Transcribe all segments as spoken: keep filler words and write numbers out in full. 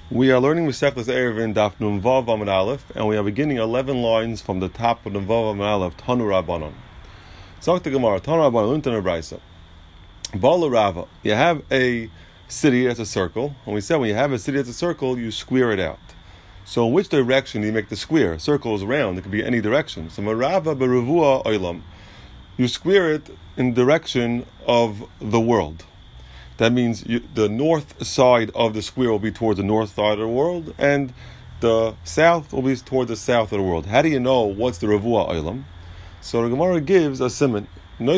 We are learning Masechtas Eruvin Daf Nun Vav Amud Aleph, and we are beginning eleven lines from the top of Nun Vav Amud Aleph. Tanu Rabbanon. Zok the Gemara. Tanu Rabbanon. Untan Abraisa. Bala Rava. You have a city that's a circle, and we said when you have a city that's a circle, you square it out. So in which direction do you make the square? A circle is round; it could be any direction. So Marava Beruvua Olam. You square it in direction of the world. That means you, the north side of the square will be towards the north side of the world, and the south will be towards the south of the world. How do you know what's the Ravua Olam? So the Gemara gives a siman.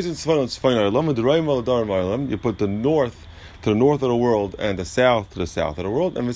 You put the north to the north of the world and the south to the south of the world. And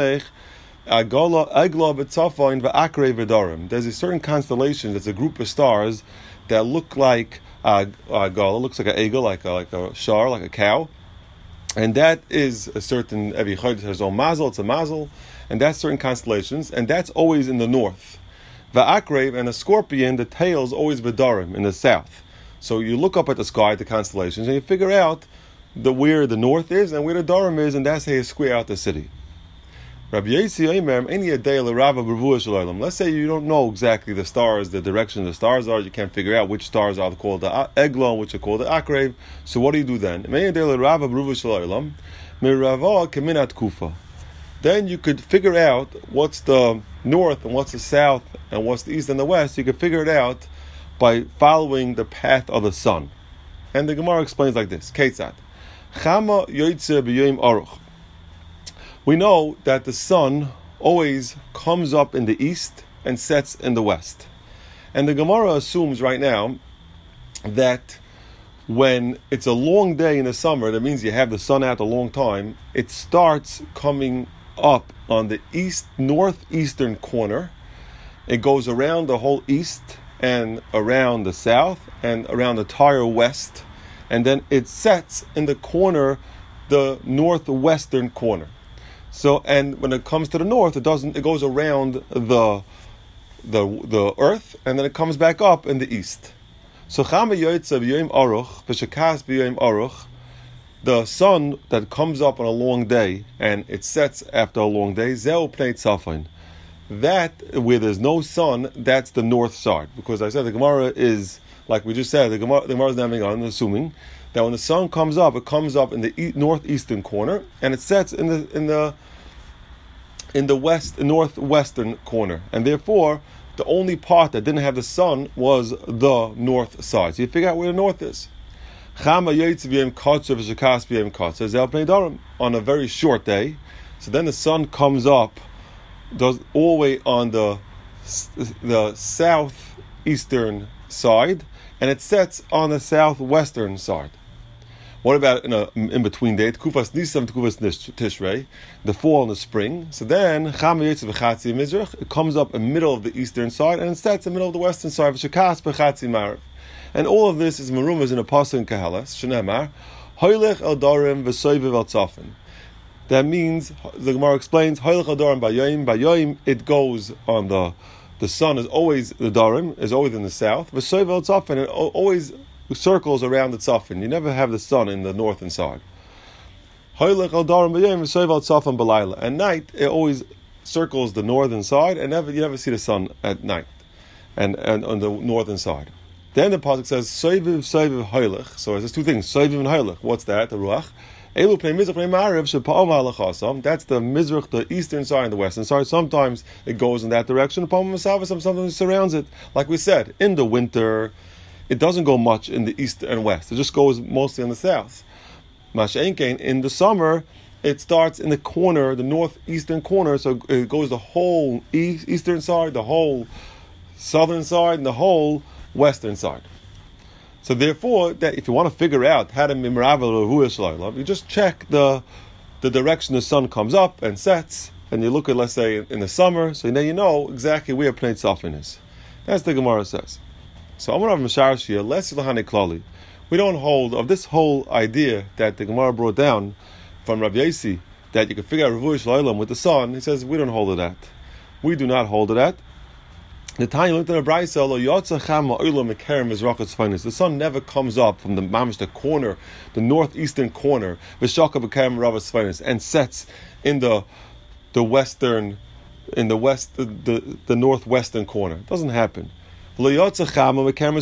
there's a certain constellation, there's a group of stars that look like a uh, gala, looks like an eagle, like a, like a shar, like a cow. And that is a certain, every chayt has own mazel, it's a mazel, and that's certain constellations, and that's always in the north. Va'akrev, and a scorpion, the tail is always B'darim, in the south. So you look up at the sky, the constellations, and you figure out the where the north is and where the Darim is, and that's how you square out the city. Rabbi Yossi Omer, any a day l'Rava b'Ravua shel. Let's say you don't know exactly the stars, the direction the stars are. You can't figure out which stars are called the Eglon, which are called the Akrev. So what do you do then? Any a day l'Rava b'Ravua shel. Mirava keminat kufa. Then you could figure out what's the north and what's the south and what's the east and the west. You could figure it out by following the path of the sun. And the Gemara explains like this: Ketzat Chama yoytze b'yoyim aruch. We know that the sun always comes up in the east and sets in the west. And the Gemara assumes right now that when it's a long day in the summer, that means you have the sun out a long time, it starts coming up on the east, northeastern corner. It goes around the whole east and around the south and around the entire west. And then it sets in the corner, the northwestern corner. So, and when it comes to the north, it doesn't. It goes around the the the earth, and then it comes back up in the east. So, Chama Yoytze b'Yom Aruch, v'Shekas b'Yom Aruch, the sun that comes up on a long day and it sets after a long day. Zeu Pnei Tzafon. That where there's no sun, that's the north side. Because I said the Gemara is like we just said. The Gemara, the Gemara is naming on assuming that when the sun comes up, it comes up in the e- northeastern corner and it sets in the in the in the west northwestern corner, and therefore the only part that didn't have the sun was the north side. So you figure out where the north is. On a very short day, so then the sun comes up, does all the way on the the southeastern side, and it sets on the southwestern side. What about in a in-between date? Kufas Nisan, Kufas Tishrei, the fall and the spring. So then, Chama Yoytze b'Chatzi Mizrach, it comes up in the middle of the eastern side, and it sets in the middle of the western side, V'Shekas b'Chatzi Marav. And all of this is marumas in a pasuk in Kahalas, Shneimar, Hoylech el Darim v'Soiviv el Tzafin. That means, the Gemara explains, Hoylech el Darim b'Yoyim, b'Yoyim, it goes on the, the sun is always, the Darim is always in the south, V'Soiviv el Tzafin, it always circles around the tzafin. You never have the sun in the northern side. At night, it always circles the northern side, and never you never see the sun at night, and, and on the northern side. Then the pasuk says soiviv soiviv hoylech. So there's two things: soiviv and hoylech. What's that? The ruach. Elu pnei mizrach pnei ma'ariv shepa'om halachasam. That's the mizrach, the eastern side, and the western side. Sometimes it goes in that direction. Pa'om masavasam. Sometimes it surrounds it. Like we said, in the winter, it doesn't go much in the east and west. It just goes mostly in the south. Masha'enkein, in the summer, it starts in the corner, the northeastern corner, so it goes the whole east, eastern side, the whole southern side, and the whole western side. So therefore, that if you want to figure out how to mimravel Ravua shel, you just check the the direction the sun comes up and sets, and you look at, let's say, in the summer, so now you know exactly where Pnei Tzafin is. That's the Gemara says. So I'm going to have Mashar less Lahane Klali. We don't hold of this whole idea that the Gemara brought down from Rabbi Yossi that you can figure out Ravua shel with the sun. He says we don't hold of that. We do not hold of that. The Tanya looked at a brayso lo yotza chama olam mekerem mizrachas finest. The sun never comes up from the mamish the corner, the northeastern corner, v'shaka bekerem ravas finest, and sets in the the western, in the west, the, the, the northwestern corner. It doesn't happen. And also never happened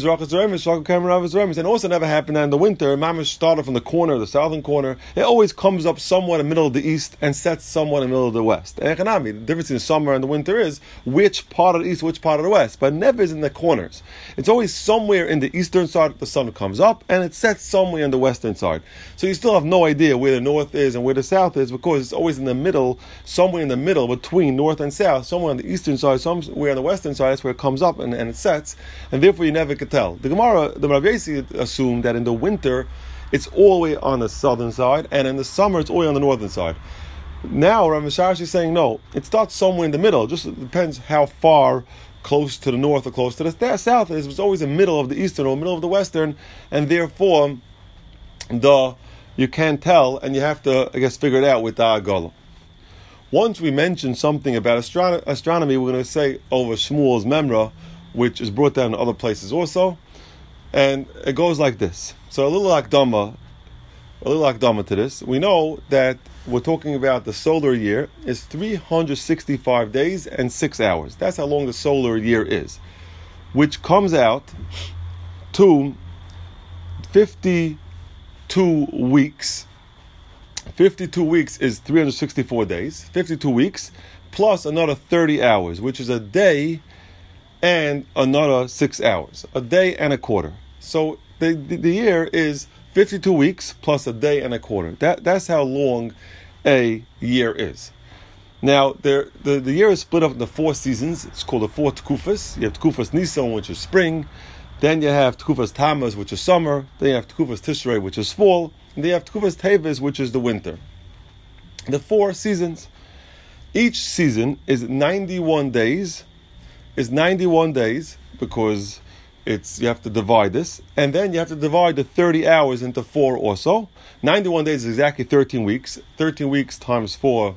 that in the winter. Mamash started from the corner, the southern corner. It always comes up somewhat in the middle of the east and sets somewhat in the middle of the west. The difference in summer and the winter is which part of the east, which part of the west, but never is in the corners. It's always somewhere in the eastern side the sun comes up, and it sets somewhere in the western side. So you still have no idea where the north is and where the south is, because it's always in the middle, somewhere in the middle between north and south, somewhere on the eastern side, somewhere on the western side. That's where it comes up and, and it sets. And therefore you never could tell. The Gemara, the Rav Yossi assumed that in the winter it's all the way on the southern side, and in the summer it's all the way on the northern side. Now Rav Mishrash is saying no, it starts somewhere in the middle. It just depends how far close to the north or close to the south is. It's always in the middle of the eastern or middle of the western, and therefore the you can't tell, and you have to, I guess, figure it out with the Agala. Once we mention something about astro- astronomy, we're going to say over Shmuel's Memra, which is brought down in other places also, and it goes like this. So a little akdama, a little akdama to this. We know that we're talking about the solar year is three hundred sixty-five days and six hours. That's how long the solar year is, which comes out to fifty-two weeks. fifty-two weeks is three hundred sixty-four days. fifty-two weeks plus another thirty hours, which is a day and another six hours, a day and a quarter. So the, the the year is fifty-two weeks plus a day and a quarter. That that's how long a year is. Now there the, the year is split up into four seasons. It's called the four Tkufas. You have Tkufas Nisan, which is spring. Then you have Tkufas Tammuz, which is summer. Then you have Tkufas Tishrei, which is fall. And then you have Tkufas Teves, which is the winter. The four seasons. Each season is ninety-one days. Is ninety-one days, because it's you have to divide this, and then you have to divide the thirty hours into four also. ninety-one days is exactly thirteen weeks. thirteen weeks times four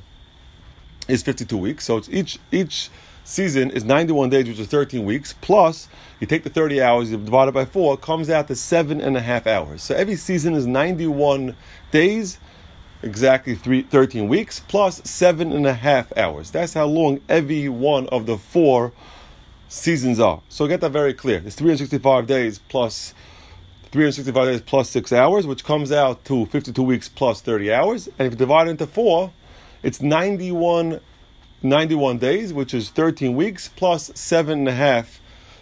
is fifty-two weeks. So it's each each season is ninety-one days, which is thirteen weeks, plus you take the thirty hours, you divide it by four, it comes out to seven and a half hours. So every season is ninety-one days, exactly three, thirteen weeks, plus seven and a half hours. That's how long every one of the four seasons are. So get that very clear. It's three hundred sixty-five days plus three hundred sixty-five days plus six hours, which comes out to fifty-two weeks plus thirty hours. And if you divide it into four, it's ninety-one, ninety-one days, which is thirteen weeks plus seven and a half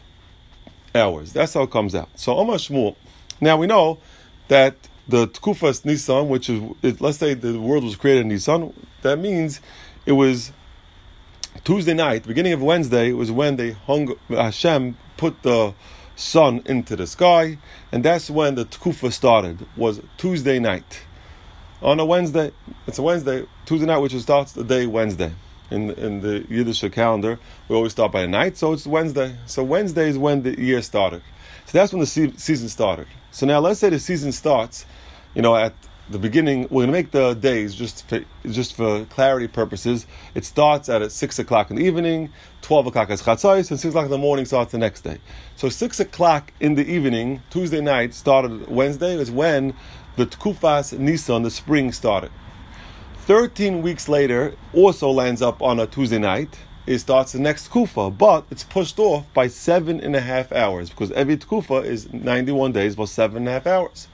hours. That's how it comes out. So Omar Shmuel. Now we know that the Tkufas Nisan, which is, it, let's say the world was created in Nisan, that means it was Tuesday night, beginning of Wednesday, was when they hung, Hashem put the sun into the sky, and that's when the Tkufa started, was Tuesday night. On a Wednesday, it's a Wednesday, Tuesday night, which starts the day Wednesday. In, in the Yiddish calendar, we always start by the night, so it's Wednesday. So Wednesday is when the year started. So that's when the se- season started. So now let's say the season starts, you know, at the beginning. We're going to make the days just for, just for clarity purposes. It starts at six o'clock in the evening, twelve o'clock is Chatzos, and six o'clock in the morning starts the next day. So six o'clock in the evening, Tuesday night, started Wednesday, is when the Tkufas Nisan, the spring, started. Thirteen weeks later, also lands up on a Tuesday night. It starts the next Tkufa, but it's pushed off by seven and a half hours, because every Tkufa is ninety-one days plus seven and a half hours.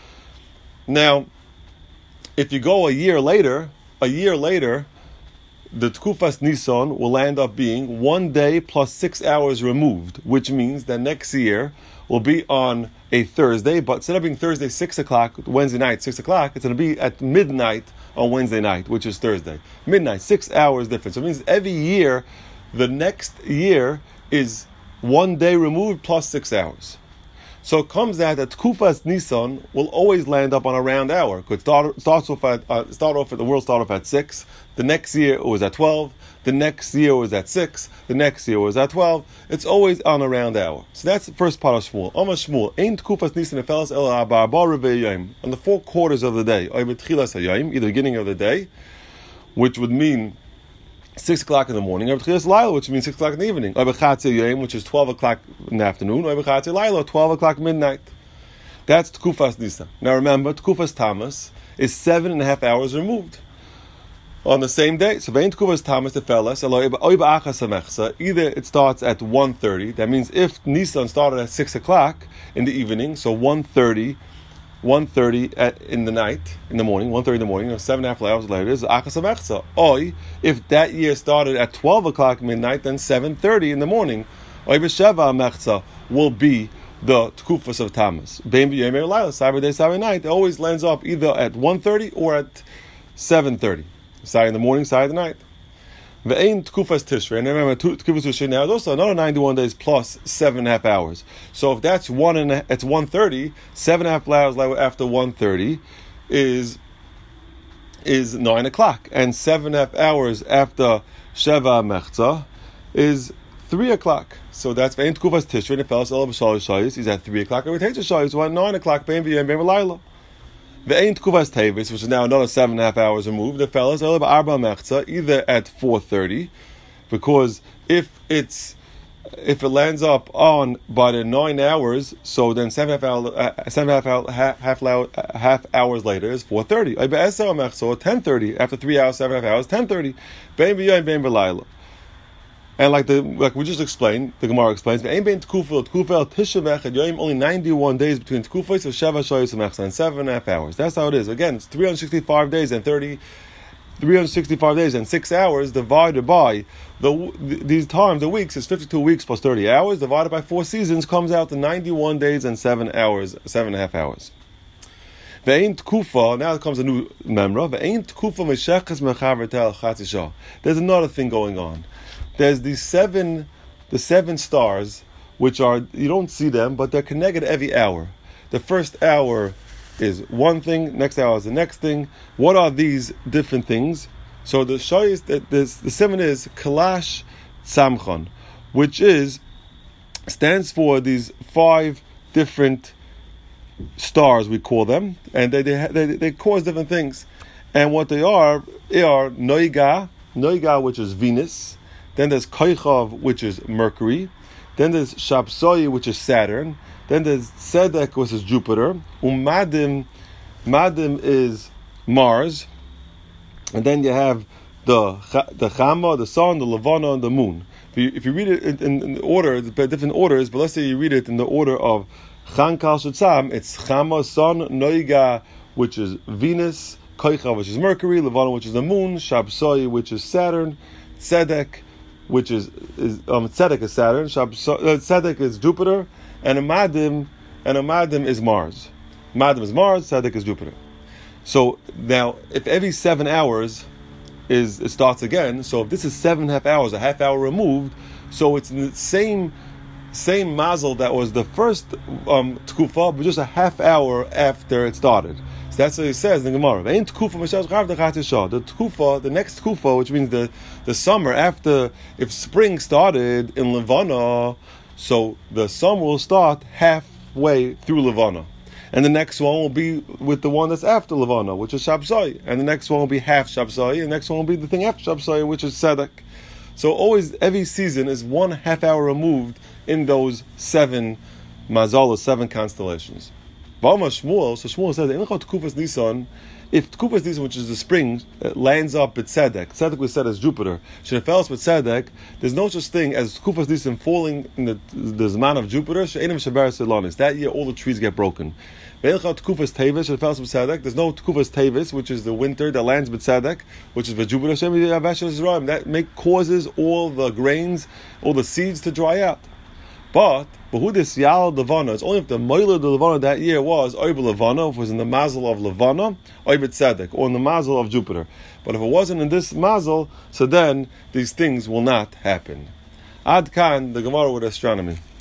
Now, if you go a year later, a year later, the Tkufas Nisan will end up being one day plus six hours removed, which means that next year will be on a Thursday, but instead of being Thursday six o'clock, Wednesday night six o'clock, it's going to be at midnight on Wednesday night, which is Thursday. Midnight, six hours difference. So it means every year, the next year is one day removed plus six hours. So it comes out that Tkufas Nisan will always land up on a round hour. It start, starts off at uh, start off at the world start off at six. The next year it was at twelve. The next year was at six. The next year was at twelve. It's always on a round hour. So that's the first part of Shmuel. Omar Shmuel, Ein Tkufas Nisan efelas el ha'arba revei yom. On the four quarters of the day, or betchilas hayom, either beginning of the day, which would mean six o'clock in the morning, or betchilas laila, which means six o'clock in the evening, or bechatze yom, which is twelve o'clock in the afternoon, or bechatze laila, twelve o'clock midnight. That's Tkufas Nisan. Now remember, Tkufas Tammuz is seven and a half hours removed. on the same day. So vein tkuvas tamas tefeles oi ba'achas hamechsa. Either it starts at one thirty. That means if Nisan started at six o'clock in the evening, so one thirty, one thirty at in the night, in the morning, one thirty in the morning, you know, seven and a half hours later is achas hamechsa. Oi, if that year started at twelve o'clock midnight, then seven thirty in the morning, oi b'sheva hamechsa will be the tkufas of tamas. Bein b'yomei laila, Saturday day, Saturday night, it always lands up either at one thirty or at seven thirty. Saturday in the morning, Saturday night. Ve'ein tkufas tishrei. And remember, tkufas tishrei now is also another ninety-one days plus seven and a half hours. So if that's one and a, it's one thirty, seven and a half hours after one thirty is is nine o'clock, and seven and a half hours after sheva mechza is three o'clock. So that's ve'ein tkufas tishrei. And if else el b'shalosh shayis, he's at three o'clock, and we take the shayis. So at nine o'clock, bein v'yom bein v'layla. The ain't tkuvas tevis, which is now another seven and a half hours removed. The fellas either at four thirty, because if it's if it lands up on by the nine hours, so then seven and a half hours, uh, seven and a half hour, half, half, hour, uh, half hours later is four thirty. So ten thirty after three hours, seven and a half hours, ten thirty. Bein b'yom bein b'layla. And like the like we just explained, the Gemara explains, only ninety-one days between Tkufos of Sheva Shoyos and and seven and a half hours. That's how it is. Again, it's three hundred sixty-five days and thirty, three hundred sixty-five days and six hours divided by the these times, the weeks is fifty-two weeks plus thirty hours divided by four seasons comes out to ninety-one days and seven hours, seven and a half hours. Ve'ein tkufa, now comes a new memra. Ve'ein tkufa mesheches mechaver tel chatzisha. There's another thing going on. There's these seven, the seven stars, which are, you don't see them, but they're connected every hour. The first hour is one thing, next hour is the next thing. What are these different things? So the shayis, the, the, the seven is Kalash Samchon, which is, stands for these five different stars, we call them, and they they, they, they cause different things. And what they are, they are Noiga, Noiga, which is Venus. Then there's Koichav, which is Mercury. Then there's Shabsoi, which is Saturn. Then there's Tzedek, which is Jupiter. Umadim, Madim is Mars. And then you have the the Chama, the Sun, the Levana, and the Moon. If you, if you read it in, in, in the order, different orders, but let's say you read it in the order of Chankal Shetzam, it's Chama, Sun, Noiga, which is Venus, Koichav, which is Mercury, Levana, which is the Moon, Shabsoi, which is Saturn, Tzedek, which is, is um, Tzedek is Saturn, Shab, uh, Tzedek is Jupiter, and a Madim, and a Madim is Mars. Madim is Mars, Tzedek is Jupiter. So now, if every seven hours is it starts again, so if this is seven and a half hours, a half hour removed, so it's in the same same mazel that was the first um, tkufa, but just a half hour after it started. So that's what he says in the Gemara. The tkufa, the next tkufa, which means the, the summer after, if spring started in Levana, so the summer will start halfway through Levana. And the next one will be with the one that's after Levana, which is Shabsai. And the next one will be half Shabsai, and the next one will be the thing after Shabsai, which is Tzedek. So always, every season is one half hour removed in those seven mazalas, seven constellations. V'amar Shmuel, so Shmuel says, Tkufas Nisan, if Tkufas Nisan, which is the spring, lands up at Tzedek, Tzedek we said as Jupiter, Shenefels with Tzedek, there's no such thing as Tkufas Nisan falling in the, the Zman of Jupiter, She'enim Shabar Selonis. That year all the trees get broken. There's no Tkufas Tevis, which is the winter that lands with Tzedek, which is with Jupiter, that make, causes all the grains, all the seeds to dry out. But but who this Yal Levana? It's only if the Moila de Levana that year was Oiv Levana, if it was in the Mazel of Levana, Oiv Tzedek, or in the Mazel of Jupiter. But if it wasn't in this Mazel, so then these things will not happen. Ad Kan, the Gemara with astronomy.